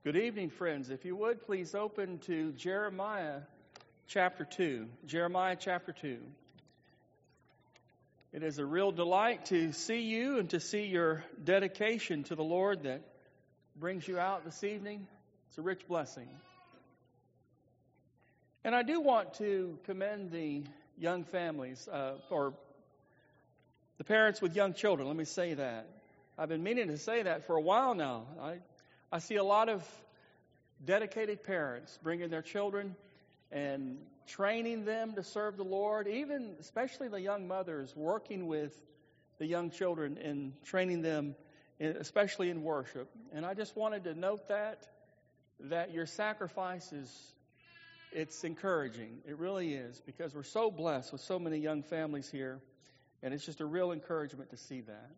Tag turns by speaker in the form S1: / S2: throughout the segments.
S1: Good evening, friends. If you would, please open to Jeremiah chapter 2. Jeremiah chapter 2. It is a real delight to see you and to see your dedication to the Lord that brings you out this evening. It's a rich blessing. And I do want to commend the young families, or the parents with young children. Let me say that. I've been meaning to say that for a while now. I see a lot of dedicated parents bringing their children and training them to serve the Lord, especially the young mothers working with the young children and training them, especially in worship. And I just wanted to note that your sacrifice it's encouraging. It really is, because we're so blessed with so many young families here, and it's just a real encouragement to see that.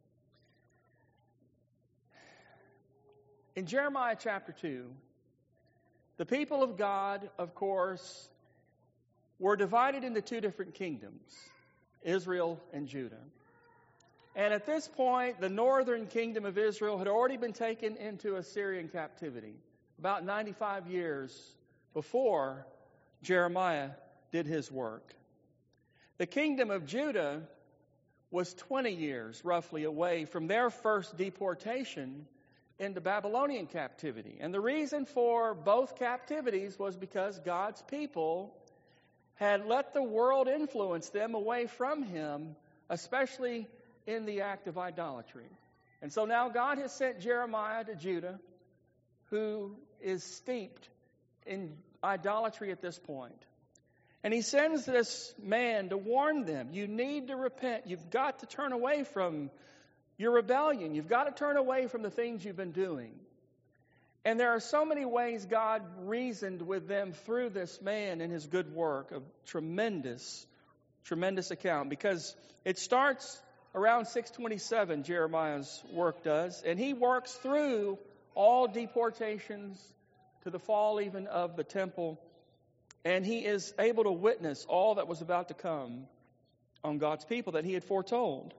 S1: In Jeremiah chapter 2, the people of God, of course, were divided into two different kingdoms, Israel and Judah. And at this point, the northern kingdom of Israel had already been taken into Assyrian captivity, about 95 years before Jeremiah did his work. The kingdom of Judah was 20 years, roughly, away from their first deportation into Babylonian captivity. And the reason for both captivities was because God's people had let the world influence them away from Him, especially in the act of idolatry. And so now God has sent Jeremiah to Judah, who is steeped in idolatry at this point. And he sends this man to warn them, you need to repent. You've got to turn away from your rebellion. You've got to turn away from the things you've been doing. And there are so many ways God reasoned with them through this man and his good work, a tremendous, tremendous account. Because it starts around 627, Jeremiah's work does, and he works through all deportations to the fall even of the temple. And he is able to witness all that was about to come on God's people that he had foretold.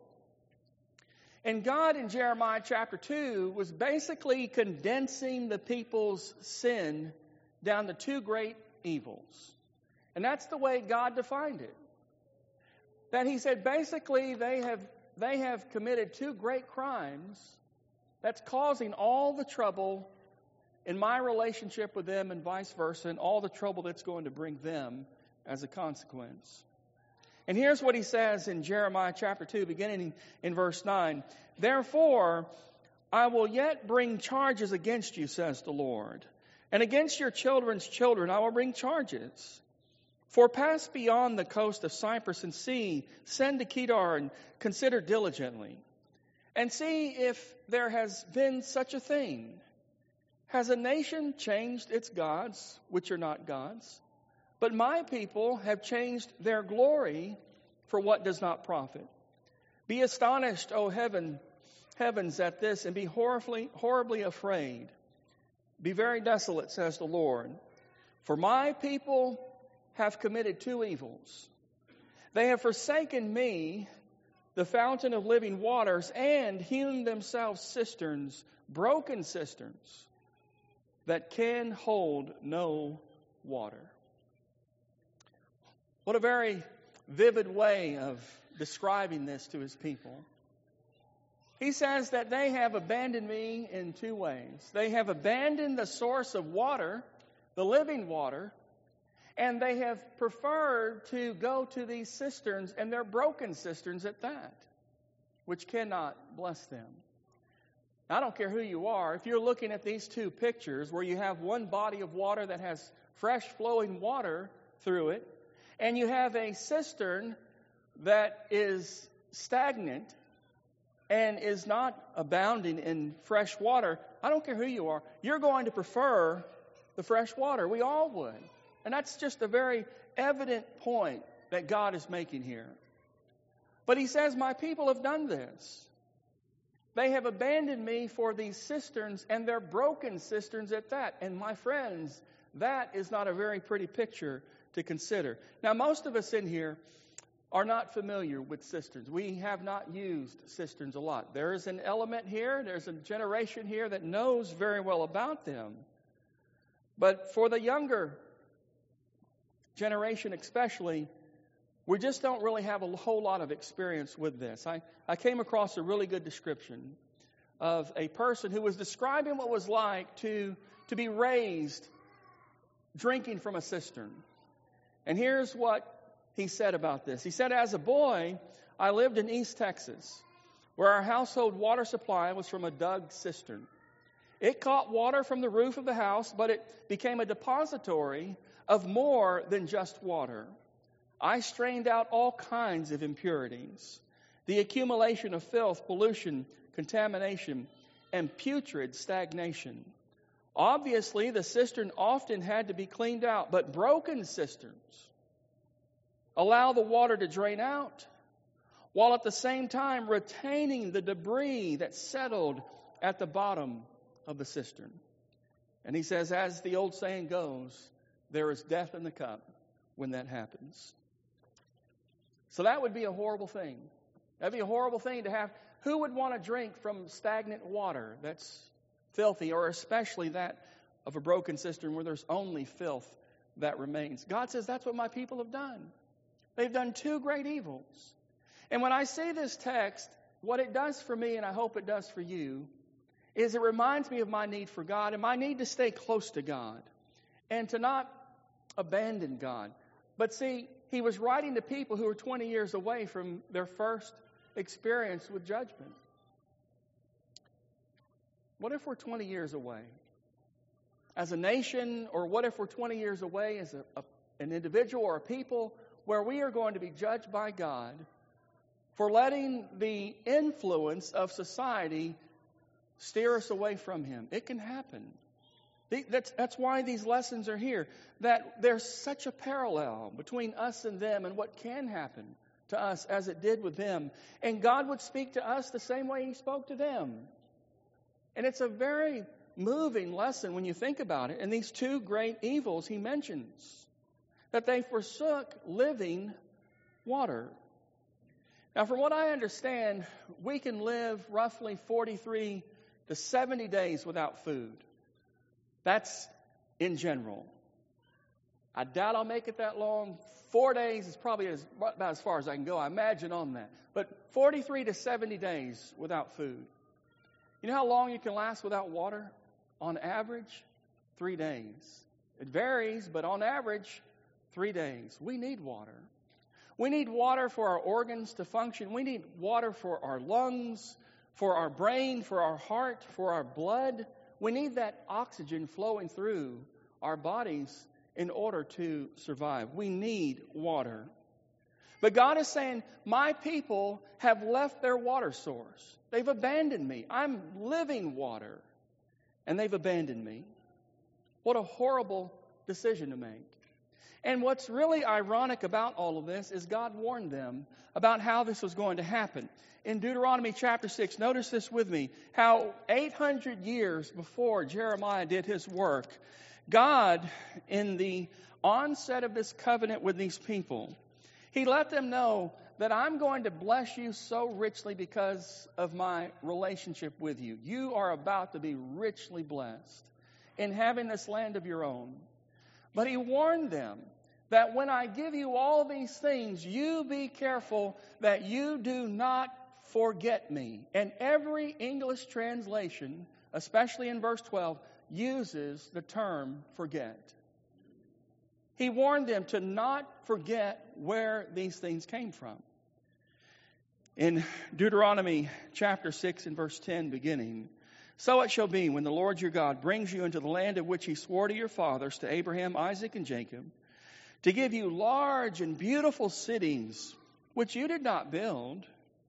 S1: And God in Jeremiah chapter 2 was basically condensing the people's sin down to two great evils. And that's the way God defined it. That he said basically they have committed two great crimes that's causing all the trouble in my relationship with them and vice versa, and all the trouble that's going to bring them as a consequence. And here's what he says in Jeremiah chapter 2, beginning in verse 9. Therefore, I will yet bring charges against you, says the Lord. And against your children's children I will bring charges. For pass beyond the coast of Cyprus and see, send to Kedar and consider diligently. And see if there has been such a thing. Has a nation changed its gods, which are not gods? But my people have changed their glory for what does not profit. Be astonished, O heavens, at this, and be horribly afraid. Be very desolate, says the Lord. For my people have committed two evils. They have forsaken me, the fountain of living waters, and hewn themselves cisterns, broken cisterns, that can hold no water. What a very vivid way of describing this to his people. He says that they have abandoned me in two ways. They have abandoned the source of water, the living water, and they have preferred to go to these cisterns, and they're broken cisterns at that, which cannot bless them. I don't care who you are. If you're looking at these two pictures where you have one body of water that has fresh flowing water through it, and you have a cistern that is stagnant and is not abounding in fresh water, I don't care who you are, you're going to prefer the fresh water. We all would. And that's just a very evident point that God is making here. But he says, my people have done this. They have abandoned me for these cisterns, and they're broken cisterns at that. And my friends, that is not a very pretty picture to consider. Now, most of us in here are not familiar with cisterns. We have not used cisterns a lot. There is an element here, there's a generation here that knows very well about them. But for the younger generation especially, we just don't really have a whole lot of experience with this. I came across a really good description of a person who was describing what it was like to be raised drinking from a cistern. And here's what he said about this. He said, as a boy, I lived in East Texas, where our household water supply was from a dug cistern. It caught water from the roof of the house, but it became a depository of more than just water. I strained out all kinds of impurities, the accumulation of filth, pollution, contamination, and putrid stagnation. Obviously, the cistern often had to be cleaned out, but broken cisterns allow the water to drain out, while at the same time retaining the debris that settled at the bottom of the cistern. And he says, as the old saying goes, there is death in the cup when that happens. So that would be a horrible thing. That'd be a horrible thing to have. Who would want to drink from stagnant water that's filthy, or especially that of a broken cistern where there's only filth that remains? God says that's what my people have done. They've done two great evils. And when I see this text, what it does for me, and I hope it does for you, is it reminds me of my need for God and my need to stay close to God and to not abandon God. But see, he was writing to people who were 20 years away from their first experience with judgment. What if we're 20 years away as a nation, or what if we're 20 years away as an individual or a people where we are going to be judged by God for letting the influence of society steer us away from Him? It can happen. That's why these lessons are here, that there's such a parallel between us and them and what can happen to us as it did with them. And God would speak to us the same way He spoke to them. And it's a very moving lesson when you think about it. And these two great evils He mentions, that they forsook living water. Now, from what I understand, we can live roughly 43 to 70 days without food. That's in general. I doubt I'll make it that long. 4 days is probably about as far as I can go, I imagine, on that. But 43 to 70 days without food. You know how long you can last without water? On average, 3 days. It varies, but on average, 3 days. We need water. We need water for our organs to function. We need water for our lungs, for our brain, for our heart, for our blood. We need that oxygen flowing through our bodies in order to survive. We need water. But God is saying, my people have left their water source. They've abandoned me. I'm living water. And they've abandoned me. What a horrible decision to make. And what's really ironic about all of this is God warned them about how this was going to happen. In Deuteronomy chapter 6, notice this with me, how 800 years before Jeremiah did his work, God, in the onset of this covenant with these people, He let them know that I'm going to bless you so richly because of my relationship with you. You are about to be richly blessed in having this land of your own. But He warned them that when I give you all these things, you be careful that you do not forget me. And every English translation, especially in verse 12, uses the term forget. He warned them to not forget where these things came from. In Deuteronomy chapter 6 and verse 10 beginning, so it shall be when the Lord your God brings you into the land of which He swore to your fathers, to Abraham, Isaac, and Jacob, to give you large and beautiful cities, which you did not build,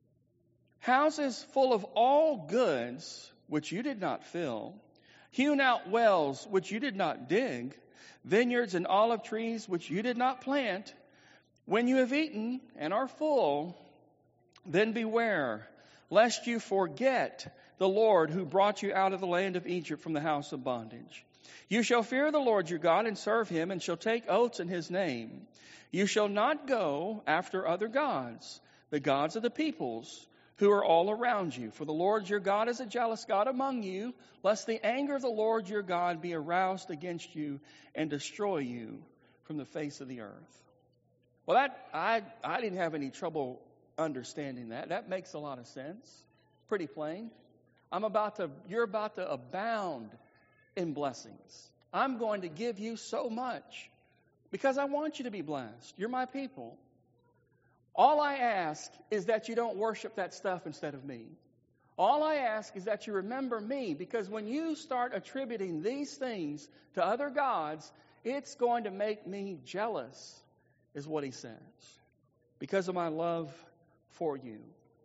S1: houses full of all goods, which you did not fill, hewn out wells, which you did not dig, vineyards and olive trees, which you did not plant. When you have eaten and are full, then beware, lest you forget the Lord who brought you out of the land of Egypt from the house of bondage. You shall fear the Lord your God and serve him, and shall take oaths in his name. You shall not go after other gods, the gods of the peoples who are all around you. For the Lord your God is a jealous God among you, lest the anger of the Lord your God be aroused against you and destroy you from the face of the earth. Well, I didn't have any trouble understanding that. That makes a lot of sense. Pretty plain. You're about to abound in blessings. I'm going to give you so much because I want you to be blessed. You're my people. All I ask is that you don't worship that stuff instead of me. All I ask is that you remember me, because when you start attributing these things to other gods, it's going to make me jealous, is what he says, because of my love for you.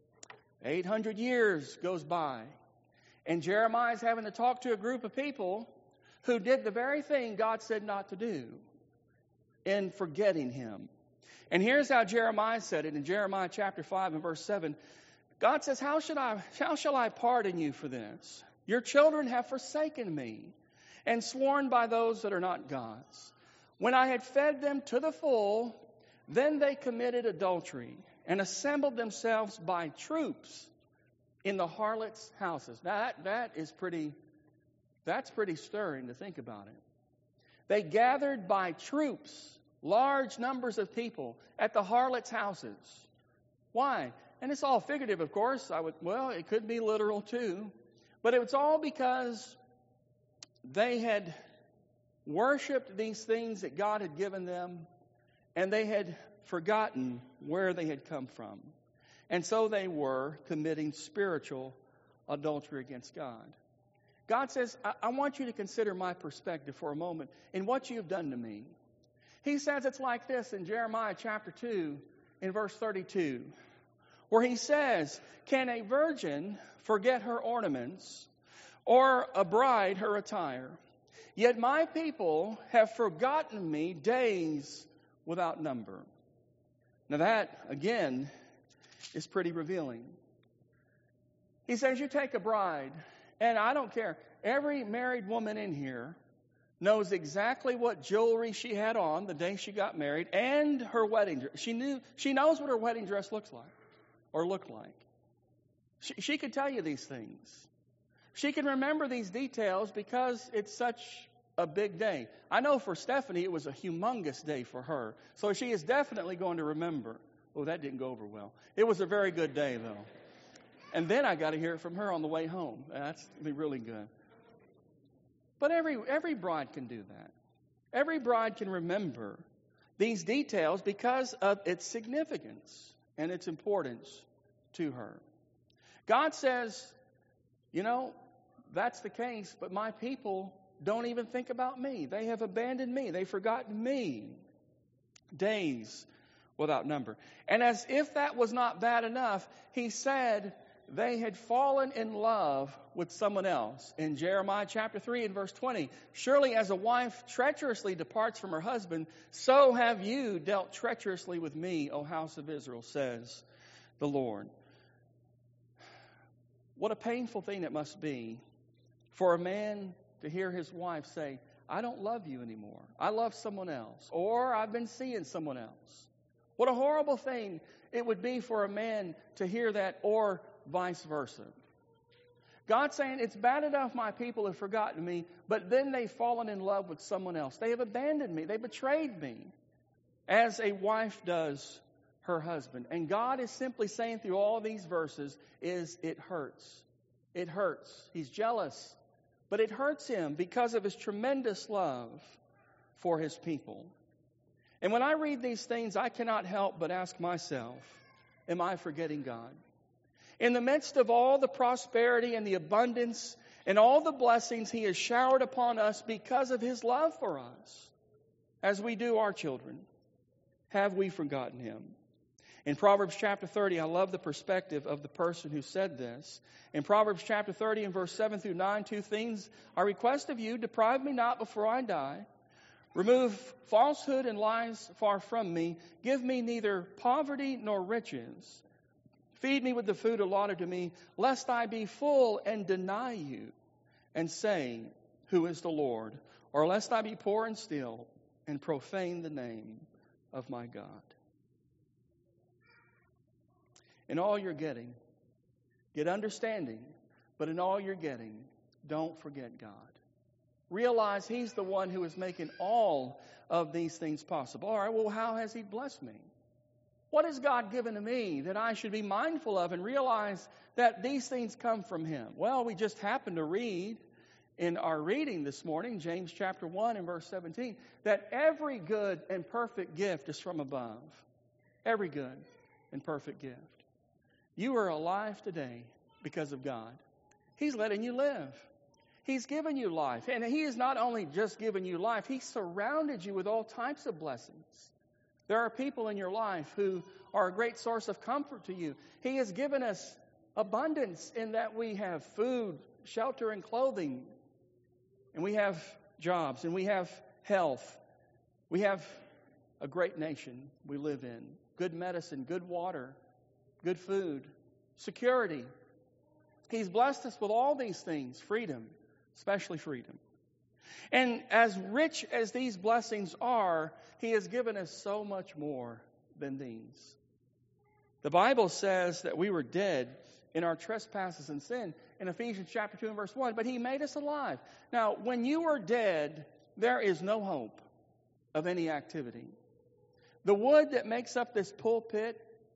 S1: 800 years goes by, and Jeremiah's having to talk to a group of people who did the very thing God said not to do in forgetting him. And here's how Jeremiah said it in Jeremiah chapter 5 and verse 7. God says, how shall I pardon you for this? Your children have forsaken me and sworn by those that are not gods. When I had fed them to the full, then they committed adultery and assembled themselves by troops in the harlots' houses. Now that's pretty stirring to think about it. They gathered by troops, large numbers of people, at the harlots' houses. Why? And it's all figurative, of course. It could be literal too. But it was all because they had worshipped these things that God had given them, and they had forgotten where they had come from. And so they were committing spiritual adultery against God. God says, I want you to consider my perspective for a moment in what you've done to me. He says it's like this in Jeremiah chapter 2 in verse 32, where he says, can a virgin forget her ornaments, or a bride her attire? Yet my people have forgotten me days without number. Now that, again, is pretty revealing. He says you take a bride, and I don't care, every married woman in here knows exactly what jewelry she had on the day she got married and her wedding dress. She knows what her wedding dress looks like or looked like. She could tell you these things. She can remember these details because it's such a big day. I know for Stephanie it was a humongous day for her. So she is definitely going to remember. Oh, that didn't go over well. It was a very good day though. And then I got to hear it from her on the way home. That's be really good. But every bride can do that. Every bride can remember these details because of its significance and its importance to her. God says, that's the case, but my people don't even think about me. They have abandoned me. They've forgotten me. Days without number. And as if that was not bad enough, he said they had fallen in love with someone else. In Jeremiah chapter 3 and verse 20, surely as a wife treacherously departs from her husband, so have you dealt treacherously with me, O house of Israel, says the Lord. What a painful thing it must be for a man to hear his wife say, I don't love you anymore. I love someone else. Or I've been seeing someone else. What a horrible thing it would be for a man to hear that, or vice versa. God's saying, it's bad enough my people have forgotten me, but then they've fallen in love with someone else. They have abandoned me. They betrayed me, as a wife does her husband. And God is simply saying through all these verses is it hurts. It hurts. He's jealous. But it hurts him because of his tremendous love for his people. And when I read these things, I cannot help but ask myself, am I forgetting God? In the midst of all the prosperity and the abundance and all the blessings he has showered upon us because of his love for us, as we do our children, have we forgotten him? In Proverbs chapter 30, I love the perspective of the person who said this. In Proverbs chapter 30 and verse 7 through 9, 2 things I request of you, deprive me not before I die. Remove falsehood and lies far from me. Give me neither poverty nor riches. Feed me with the food allotted to me, lest I be full and deny you, and say, who is the Lord, or lest I be poor and steal and profane the name of my God. In all you're getting, get understanding, but in all you're getting, don't forget God. Realize He's the one who is making all of these things possible. All right, well, how has He blessed me? What has God given to me that I should be mindful of and realize that these things come from Him? Well, we just happened to read in our reading this morning, James chapter 1 and verse 17, that every good and perfect gift is from above. Every good and perfect gift. You are alive today because of God. He's letting you live. He's given you life. And He has not only just given you life, He surrounded you with all types of blessings. There are people in your life who are a great source of comfort to you. He has given us abundance in that we have food, shelter, and clothing. And we have jobs, and we have health. We have a great nation we live in. Good medicine, good water, good food, security. He's blessed us with all these things, freedom, especially freedom. And as rich as these blessings are, He has given us so much more than these. The Bible says that we were dead in our trespasses and sin in Ephesians chapter 2 and verse 1, but He made us alive. Now, when you are dead, there is no hope of any activity. The wood that makes up this pulpit,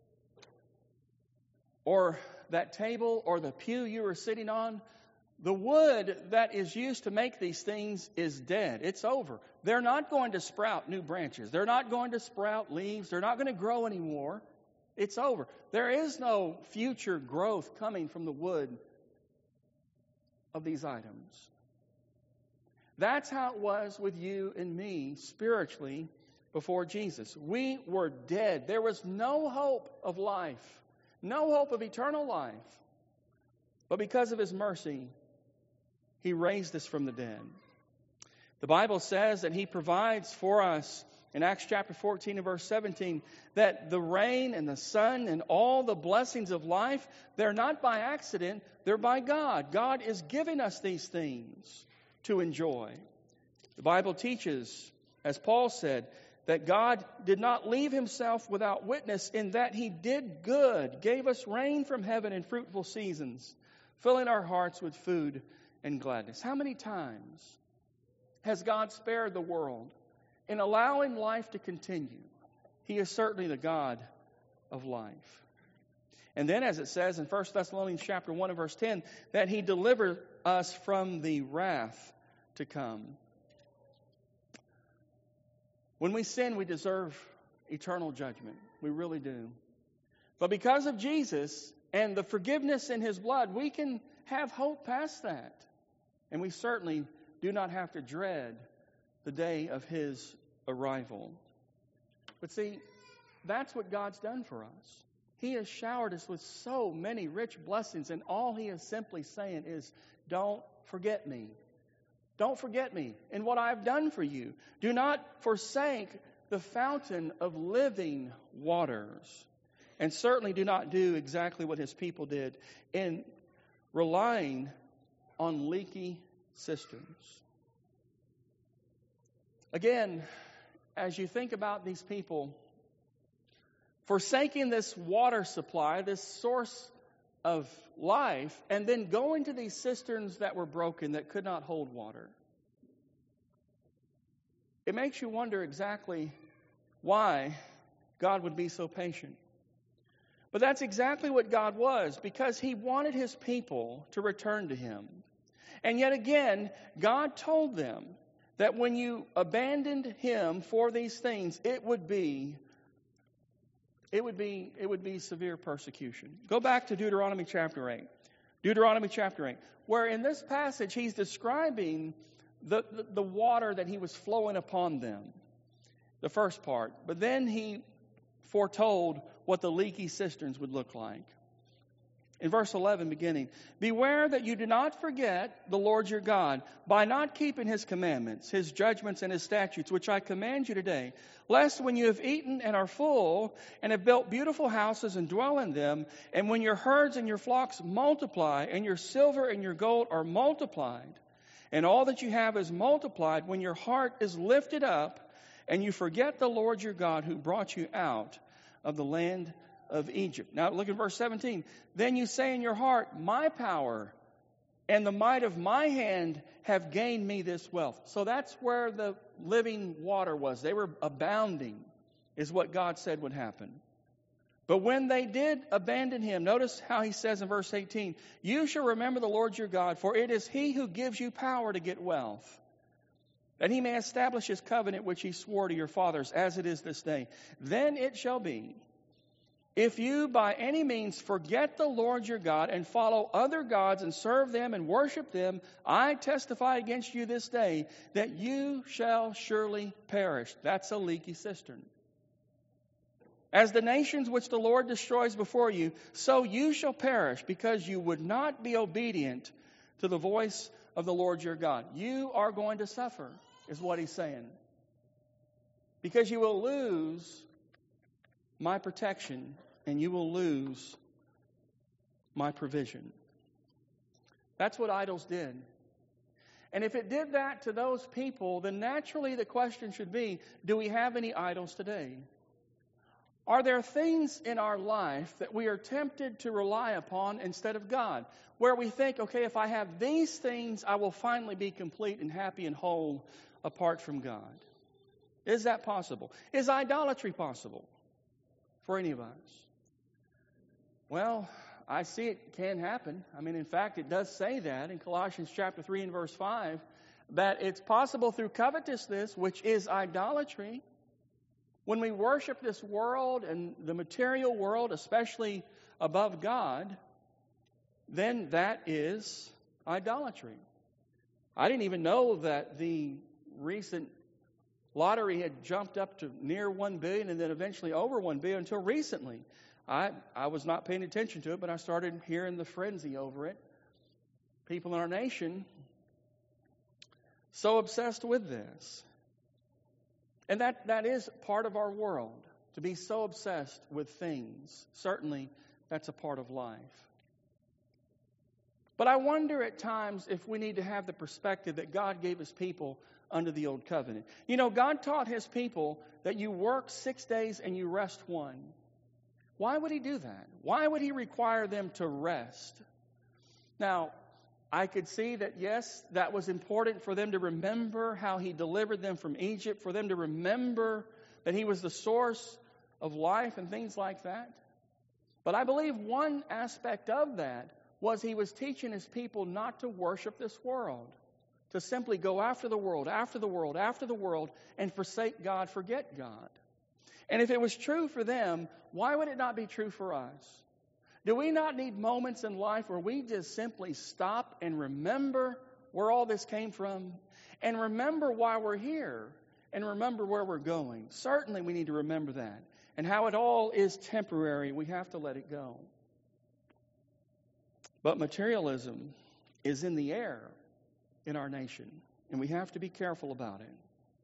S1: or that table, or the pew you are sitting on, the wood that is used to make these things is dead. It's over. They're not going to sprout new branches. They're not going to sprout leaves. They're not going to grow anymore. It's over. There is no future growth coming from the wood of these items. That's how it was with you and me spiritually before Jesus. We were dead. There was no hope of life, no hope of eternal life. But because of His mercy, He raised us from the dead. The Bible says that He provides for us in Acts chapter 14 and verse 17, that the rain and the sun and all the blessings of life, they're not by accident, they're by God. God is giving us these things to enjoy. The Bible teaches, as Paul said, that God did not leave Himself without witness in that He did good, gave us rain from heaven in fruitful seasons, filling our hearts with food and gladness. How many times has God spared the world in allowing life to continue? He is certainly the God of life. And then, as it says in 1 Thessalonians chapter 1 and verse 10, that He delivered us from the wrath to come. When we sin, we deserve eternal judgment. We really do. But because of Jesus and the forgiveness in His blood, we can have hope past that. And we certainly do not have to dread the day of His arrival. But see, that's what God's done for us. He has showered us with so many rich blessings, and all He is simply saying is, don't forget me. Don't forget me and what I've done for you. Do not forsake the fountain of living waters. And certainly do not do exactly what His people did in relying on leaky cisterns. Again, as you think about these people forsaking this water supply, this source of life, and then going to these cisterns that were broken, that could not hold water, it makes you wonder exactly why God would be so patient. But that's exactly what God was, because He wanted His people to return to Him. And yet again, God told them that when you abandoned Him for these things, it would be severe persecution. Go back to Deuteronomy chapter 8. Deuteronomy chapter 8, where in this passage He's describing the water that He was flowing upon them, the first part. But then He foretold what the leaky cisterns would look like. In verse 11 beginning, beware that you do not forget the Lord your God by not keeping His commandments, His judgments, and His statutes, which I command you today, lest when you have eaten and are full and have built beautiful houses and dwell in them, and when your herds and your flocks multiply and your silver and your gold are multiplied, and all that you have is multiplied when your heart is lifted up and you forget the Lord your God who brought you out of the land of Egypt. Now look at verse 17. Then you say in your heart, my power and the might of my hand have gained me this wealth. So that's where the living water was. They were abounding, is what God said would happen. But when they did abandon him, notice how he says in verse 18, you shall remember the Lord your God, for it is he who gives you power to get wealth, that he may establish his covenant which he swore to your fathers, as it is this day. Then it shall be, if you by any means forget the Lord your God and follow other gods and serve them and worship them, I testify against you this day that you shall surely perish. That's a leaky cistern. As the nations which the Lord destroys before you, so you shall perish, because you would not be obedient to the voice of the Lord your God. You are going to suffer, is what he's saying. Because you will lose my protection and you will lose my provision. That's what idols did. And if it did that to those people, then naturally the question should be, do we have any idols today? Are there things in our life that we are tempted to rely upon instead of God? Where we think, okay, if I have these things, I will finally be complete and happy and whole apart from God. Is that possible? Is idolatry possible for any of us? Well, I see it can happen. I mean, in fact, it does say that in Colossians chapter 3 and verse 5, that it's possible through covetousness, which is idolatry. When we worship this world and the material world, especially above God, then that is idolatry. I didn't even know that the recent lottery had jumped up to near 1 billion and then eventually over 1 billion until recently. I was not paying attention to it, but I started hearing the frenzy over it. People in our nation so obsessed with this. And that is part of our world, to be so obsessed with things. Certainly, that's a part of life. But I wonder at times if we need to have the perspective that God gave his people under the Old Covenant. You know, God taught his people that you work 6 days and you rest one. Why would he do that? Why would he require them to rest? Now, I could see that, yes, that was important for them to remember how he delivered them from Egypt, for them to remember that he was the source of life and things like that. But I believe one aspect of that was he was teaching his people not to worship this world, to simply go after the world, after the world, after the world, and forsake God, forget God. And if it was true for them, why would it not be true for us? Do we not need moments in life where we just simply stop and remember where all this came from, and remember why we're here, and remember where we're going? Certainly we need to remember that. And how it all is temporary, we have to let it go. But materialism is in the air in our nation, and we have to be careful about it.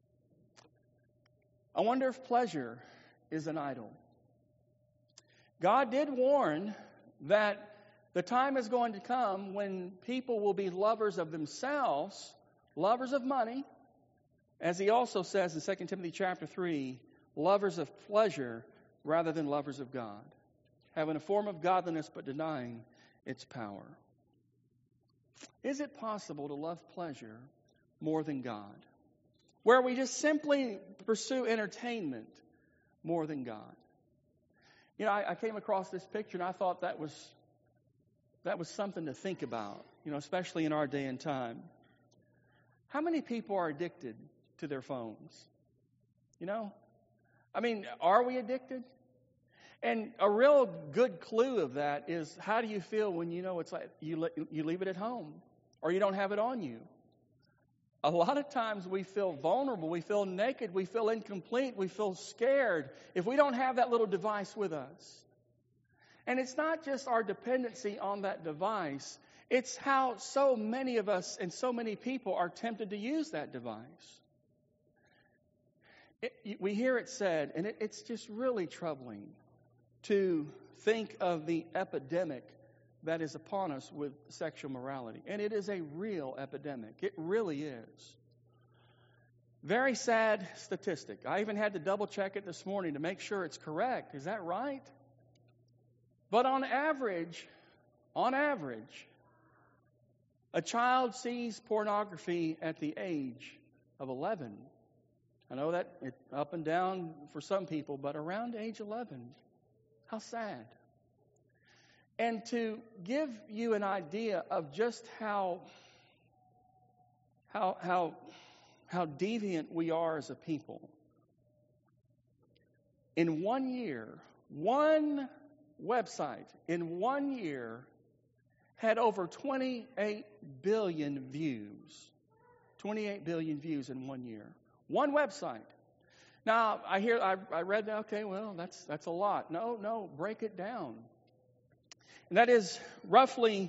S1: I wonder if pleasure is an idol. God did warn that the time is going to come when people will be lovers of themselves, lovers of money, as he also says in 2 Timothy chapter 3, lovers of pleasure rather than lovers of God, having a form of godliness but denying its power. Is it possible to love pleasure more than God? Where we just simply pursue entertainment more than God? You know, I came across this picture and I thought that was something to think about, you know, especially in our day and time. How many people are addicted to their phones? You know? I mean, are we addicted? And a real good clue of that is, how do you feel when you know it's like you leave it at home or you don't have it on you? A lot of times we feel vulnerable, we feel naked, we feel incomplete, we feel scared if we don't have that little device with us. And it's not just our dependency on that device, it's how so many of us and so many people are tempted to use that device. We hear it said, and it's just really troubling to think of the epidemic that is upon us with sexual morality. And it is a real epidemic. It really is. Very sad statistic. I even had to double check it this morning to make sure it's correct. Is that right? But on average, a child sees pornography at the age of 11. I know that it's up and down for some people, but around age 11. How sad. And to give you an idea of just how deviant we are as a people, in 1 year, one website in 1 year had over 28 billion views. 28 billion views in 1 year. One website. Now, I read that, okay, well, that's a lot. No, break it down. And that is roughly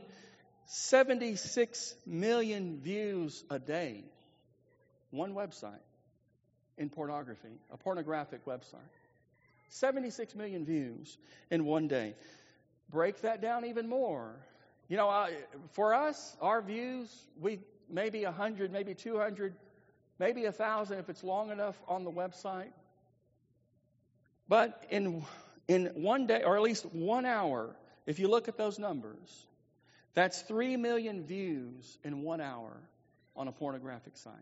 S1: 76 million views a day. One website in pornography, a pornographic website. 76 million views in one day. Break that down even more. You know, for us, our views, we maybe 100, maybe 200, maybe 1,000 if it's long enough on the website. But in 1 day, or at least 1 hour, if you look at those numbers, that's 3 million views in 1 hour on a pornographic site.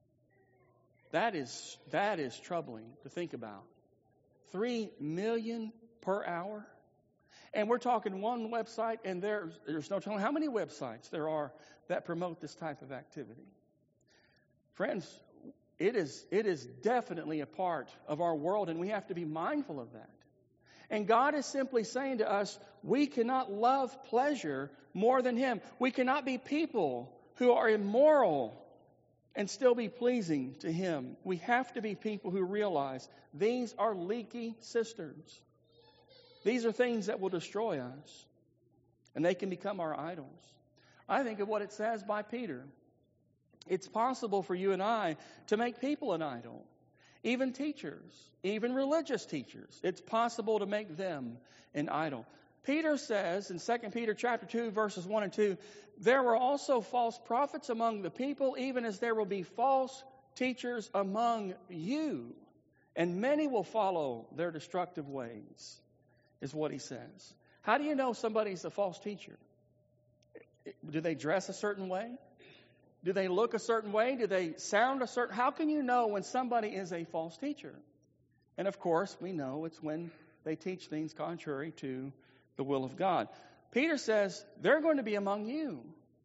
S1: That is troubling to think about. 3 million per hour. And we're talking one website, and there's no telling how many websites there are that promote this type of activity. Friends, it is definitely a part of our world, and we have to be mindful of that. And God is simply saying to us, we cannot love pleasure more than Him. We cannot be people who are immoral and still be pleasing to Him. We have to be people who realize these are leaky cisterns. These are things that will destroy us, and they can become our idols. I think of what it says by Peter. It's possible for you and I to make people an idol. Even teachers, even religious teachers. It's possible to make them an idol. Peter says in 2 Peter chapter 2, verses 1 and 2, there were also false prophets among the people, even as there will be false teachers among you. And many will follow their destructive ways, is what he says. How do you know somebody's a false teacher? Do they dress a certain way? Do they look a certain way? Do they sound a certain... How can you know when somebody is a false teacher? And of course, we know it's when they teach things contrary to the will of God. Peter says, they're going to be among you.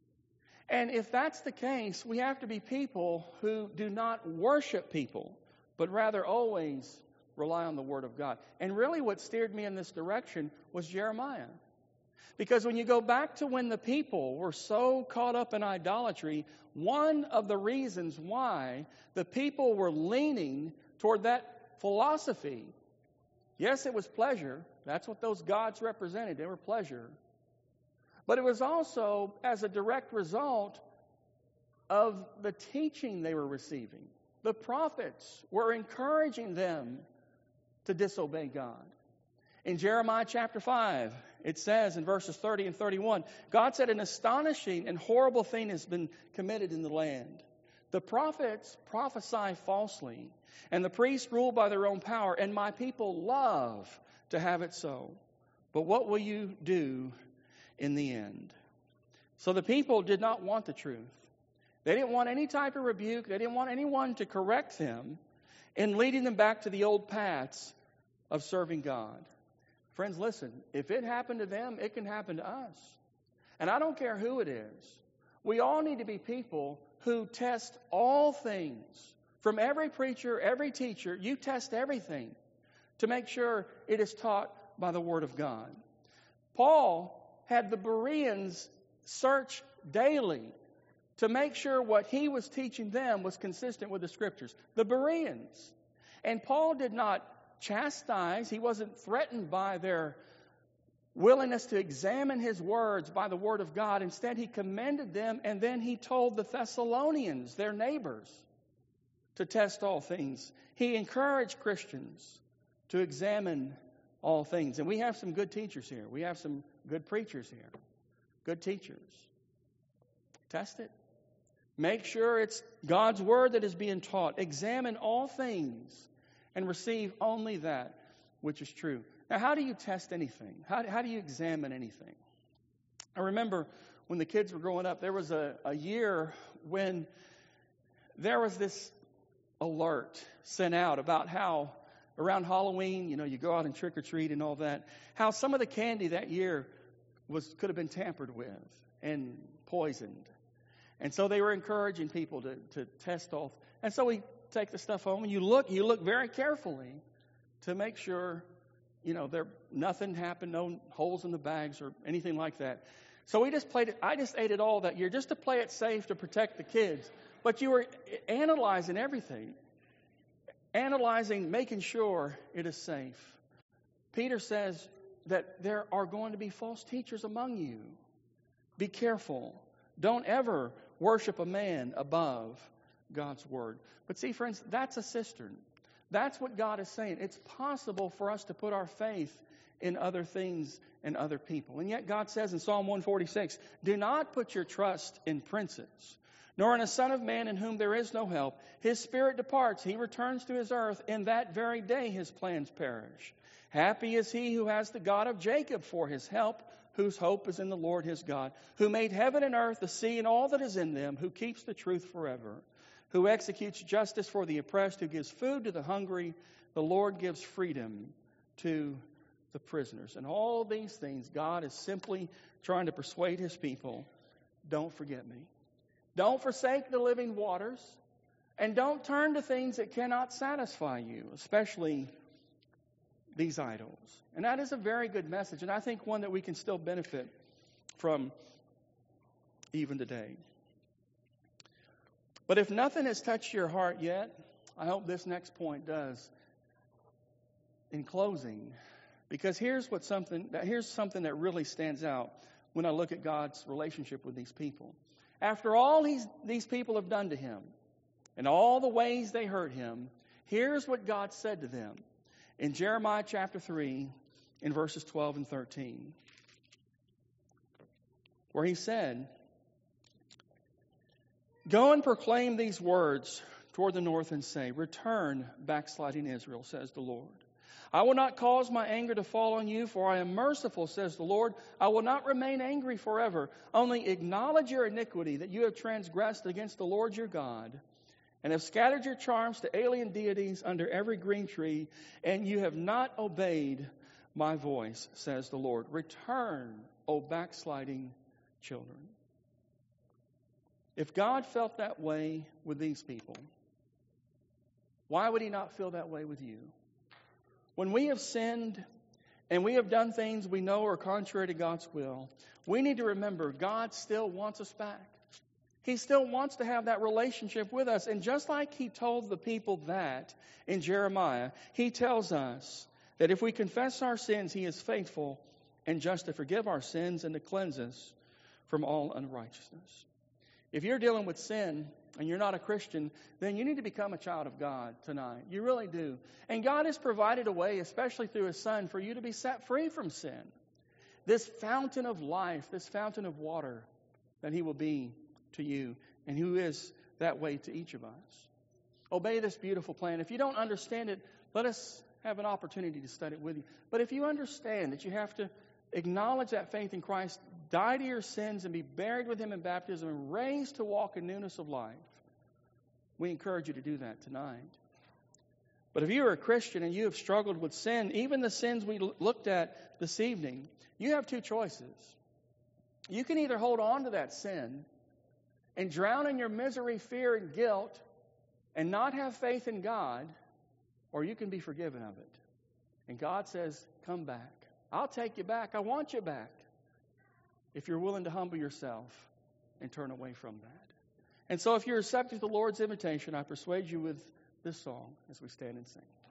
S1: And if that's the case, we have to be people who do not worship people, but rather always rely on the Word of God. And really what steered me in this direction was Jeremiah. Because when you go back to when the people were so caught up in idolatry, one of the reasons why the people were leaning toward that philosophy, yes, it was pleasure. That's what those gods represented. They were pleasure. But it was also as a direct result of the teaching they were receiving. The prophets were encouraging them to disobey God. In Jeremiah chapter 5, it says in verses 30 and 31, God said, an astonishing and horrible thing has been committed in the land. The prophets prophesy falsely, and the priests rule by their own power, and my people love to have it so. But what will you do in the end? So the people did not want the truth. They didn't want any type of rebuke. They didn't want anyone to correct them in leading them back to the old paths of serving God. Friends, listen, if it happened to them, it can happen to us. And I don't care who it is. We all need to be people who test all things. From every preacher, every teacher, you test everything to make sure it is taught by the Word of God. Paul had the Bereans search daily to make sure what he was teaching them was consistent with the Scriptures. The Bereans. And Paul did not chastise. He wasn't threatened by their willingness to examine his words by the Word of God. Instead, he commended them, and then he told the Thessalonians, their neighbors, to test all things. He encouraged Christians to examine all things. And we have some good teachers here. We have some good preachers here. good teachers. Test it. Make sure it's God's word that is being taught. Examine all things and receive only that which is true. Now, how do you test anything? How do you examine anything? I remember when the kids were growing up, there was a year when there was this alert sent out about how around Halloween, you go out and trick or treat and all that, how some of the candy that year could have been tampered with and poisoned. And so they were encouraging people to test all. And so we take the stuff home and you look very carefully to make sure, nothing happened, no holes in the bags or anything like that. So we just played it. I just ate it all that year just to play it safe to protect the kids. But you were analyzing everything. Analyzing, making sure it is safe. Peter says that there are going to be false teachers among you. Be careful. Don't ever worship a man above God's word. But see, friends, that's a cistern. That's what God is saying. It's possible for us to put our faith in other things and other people. And yet God says in Psalm 146, do not put your trust in princes, nor in a son of man in whom there is no help. His spirit departs. He returns to his earth. In that very day his plans perish. Happy is he who has the God of Jacob for his help, whose hope is in the Lord his God, who made heaven and earth, the sea, and all that is in them, who keeps the truth forever, who executes justice for the oppressed, who gives food to the hungry. The Lord gives freedom to the prisoners. And all these things, God is simply trying to persuade his people, don't forget me. Don't forsake the living waters, and don't turn to things that cannot satisfy you, especially these idols. And that is a very good message, and I think one that we can still benefit from even today. But if nothing has touched your heart yet, I hope this next point does. In closing, because here's something that really stands out when I look at God's relationship with these people. After all these people have done to him, and all the ways they hurt him, here's what God said to them in Jeremiah chapter 3, in verses 12 and 13, where he said, go and proclaim these words toward the north and say, return, backsliding Israel, says the Lord. I will not cause my anger to fall on you, for I am merciful, says the Lord. I will not remain angry forever. Only acknowledge your iniquity, that you have transgressed against the Lord your God, and have scattered your charms to alien deities under every green tree, and you have not obeyed my voice, says the Lord. Return, O backsliding children. If God felt that way with these people, why would he not feel that way with you? When we have sinned and we have done things we know are contrary to God's will, we need to remember God still wants us back. He still wants to have that relationship with us. And just like he told the people that in Jeremiah, he tells us that if we confess our sins, he is faithful and just to forgive our sins and to cleanse us from all unrighteousness. If you're dealing with sin and you're not a Christian, then you need to become a child of God tonight. You really do. And God has provided a way, especially through his Son, for you to be set free from sin. This fountain of life, this fountain of water that he will be to you, and who is that way to each of us. Obey this beautiful plan. If you don't understand it, let us have an opportunity to study it with you. But if you understand that you have to acknowledge that faith in Christ, die to your sins, and be buried with him in baptism, and raised to walk in newness of life, we encourage you to do that tonight. But if you are a Christian and you have struggled with sin, even the sins we looked at this evening, you have two choices. You can either hold on to that sin and drown in your misery, fear, and guilt, and not have faith in God, or you can be forgiven of it. And God says, come back. I'll take you back. I want you back. If you're willing to humble yourself and turn away from that. And so if you're receptive to the Lord's invitation, I persuade you with this song as we stand and sing.